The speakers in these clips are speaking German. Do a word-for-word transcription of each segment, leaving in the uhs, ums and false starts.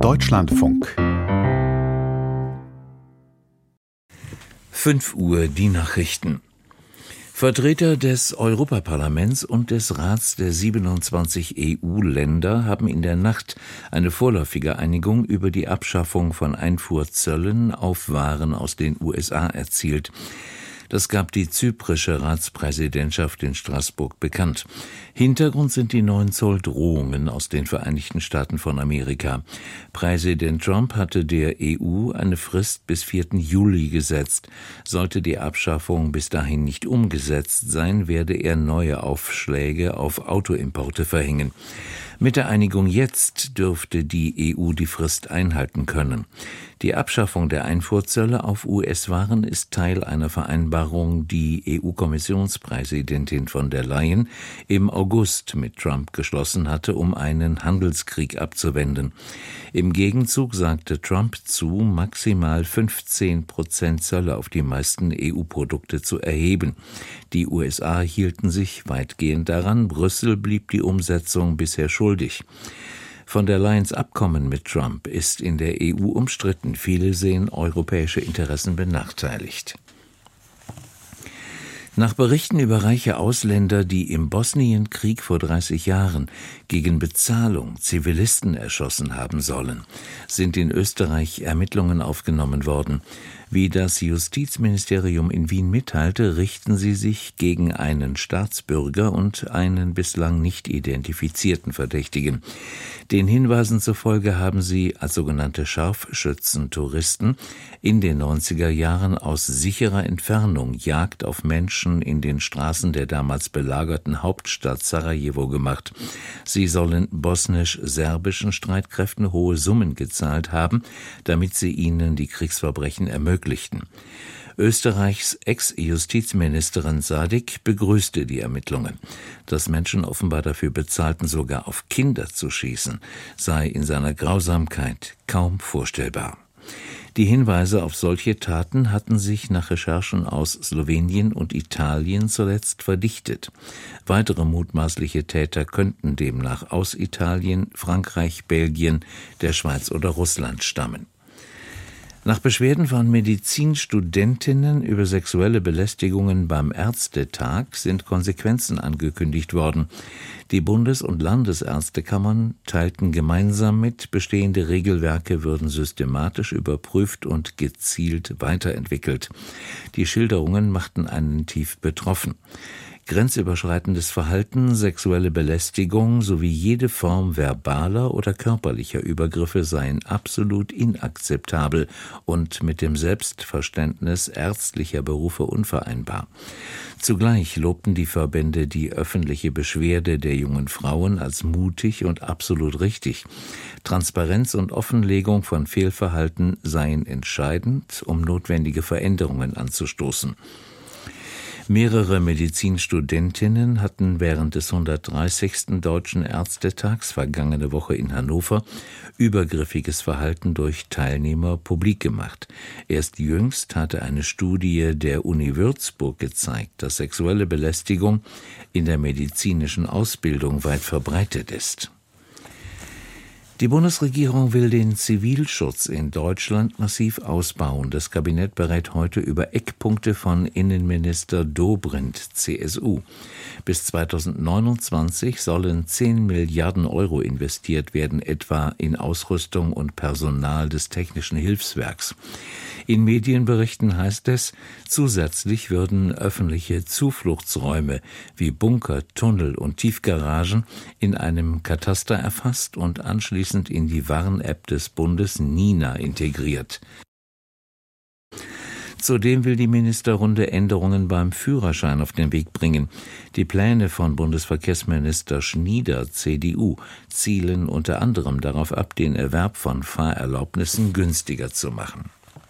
Deutschlandfunk. fünf Uhr die Nachrichten. Vertreter des Europaparlaments und des Rats der siebenundzwanzig E U-Länder haben in der Nacht eine vorläufige Einigung über die Abschaffung von Einfuhrzöllen auf Waren aus den U S A erzielt. Das gab die zyprische Ratspräsidentschaft in Straßburg bekannt. Hintergrund sind die neuen Zolldrohungen aus den Vereinigten Staaten von Amerika. Präsident Trump hatte der E U eine Frist bis vierten Juli gesetzt. Sollte die Abschaffung bis dahin nicht umgesetzt sein, werde er neue Aufschläge auf Autoimporte verhängen. Mit der Einigung jetzt dürfte die E U die Frist einhalten können. Die Abschaffung der Einfuhrzölle auf U S-Waren ist Teil einer Vereinbarung, die E U-Kommissionspräsidentin von der Leyen im August mit Trump geschlossen hatte, um einen Handelskrieg abzuwenden. Im Gegenzug sagte Trump zu, maximal fünfzehn Prozent Zölle auf die meisten E U-Produkte zu erheben. Die U S A hielten sich weitgehend daran, Brüssel blieb die Umsetzung bisher schuldig. Von der Leyens Abkommen mit Trump ist in der E U umstritten. Viele sehen europäische Interessen benachteiligt. Nach Berichten über reiche Ausländer, die im Bosnienkrieg vor dreißig Jahren gegen Bezahlung Zivilisten erschossen haben sollen, sind in Österreich Ermittlungen aufgenommen worden. Wie das Justizministerium in Wien mitteilte, richten sie sich gegen einen Staatsbürger und einen bislang nicht identifizierten Verdächtigen. Den Hinweisen zufolge haben sie als sogenannte Scharfschützen-Touristen in den neunziger Jahren aus sicherer Entfernung Jagd auf Menschen in den Straßen der damals belagerten Hauptstadt Sarajevo gemacht. Sie sollen bosnisch-serbischen Streitkräften hohe Summen gezahlt haben, damit sie ihnen die Kriegsverbrechen ermöglichten. Österreichs Ex-Justizministerin Sadik begrüßte die Ermittlungen. Dass Menschen offenbar dafür bezahlten, sogar auf Kinder zu schießen, sei in seiner Grausamkeit kaum vorstellbar. Die Hinweise auf solche Taten hatten sich nach Recherchen aus Slowenien und Italien zuletzt verdichtet. Weitere mutmaßliche Täter könnten demnach aus Italien, Frankreich, Belgien, der Schweiz oder Russland stammen. Nach Beschwerden von Medizinstudentinnen über sexuelle Belästigungen beim Ärztetag sind Konsequenzen angekündigt worden. Die Bundes- und Landesärztekammern teilten gemeinsam mit, bestehende Regelwerke würden systematisch überprüft und gezielt weiterentwickelt. Die Schilderungen machten einen tief betroffen. Grenzüberschreitendes Verhalten, sexuelle Belästigung sowie jede Form verbaler oder körperlicher Übergriffe seien absolut inakzeptabel und mit dem Selbstverständnis ärztlicher Berufe unvereinbar. Zugleich lobten die Verbände die öffentliche Beschwerde der jungen Frauen als mutig und absolut richtig. Transparenz und Offenlegung von Fehlverhalten seien entscheidend, um notwendige Veränderungen anzustoßen. Mehrere Medizinstudentinnen hatten während des hundertdreißigsten Deutschen Ärztetags vergangene Woche in Hannover übergriffiges Verhalten durch Teilnehmer publik gemacht. Erst jüngst hatte eine Studie der Uni Würzburg gezeigt, dass sexuelle Belästigung in der medizinischen Ausbildung weit verbreitet ist. Die Bundesregierung will den Zivilschutz in Deutschland massiv ausbauen. Das Kabinett berät heute über Eckpunkte von Innenminister Dobrindt, C S U. Bis zweitausendneunundzwanzig sollen zehn Milliarden Euro investiert werden, etwa in Ausrüstung und Personal des Technischen Hilfswerks. In Medienberichten heißt es, zusätzlich würden öffentliche Zufluchtsräume wie Bunker, Tunnel und Tiefgaragen in einem Kataster erfasst und anschließend in die Warn-App des Bundes Nina integriert. Zudem will die Ministerrunde Änderungen beim Führerschein auf den Weg bringen. Die Pläne von Bundesverkehrsminister Schnieder, C D U, zielen unter anderem darauf ab, den Erwerb von Fahrerlaubnissen günstiger zu machen.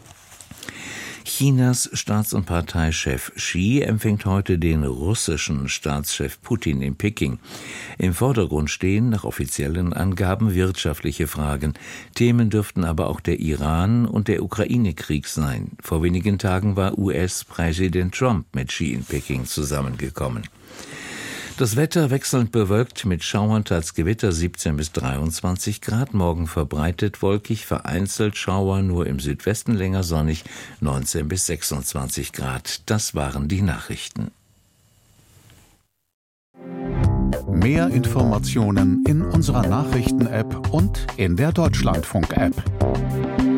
Chinas Staats- und Parteichef Xi empfängt heute den russischen Staatschef Putin in Peking. Im Vordergrund stehen nach offiziellen Angaben wirtschaftliche Fragen. Themen dürften aber auch der Iran- und der Ukraine-Krieg sein. Vor wenigen Tagen war U S-Präsident Trump mit Xi in Peking zusammengekommen. Das Wetter wechselnd bewölkt mit Schauern, teils Gewitter, siebzehn bis dreiundzwanzig Grad. Morgen verbreitet wolkig, vereinzelt Schauer, nur im Südwesten länger sonnig, neunzehn bis sechsundzwanzig Grad. Das waren die Nachrichten. Mehr Informationen in unserer Nachrichten-App und in der Deutschlandfunk-App.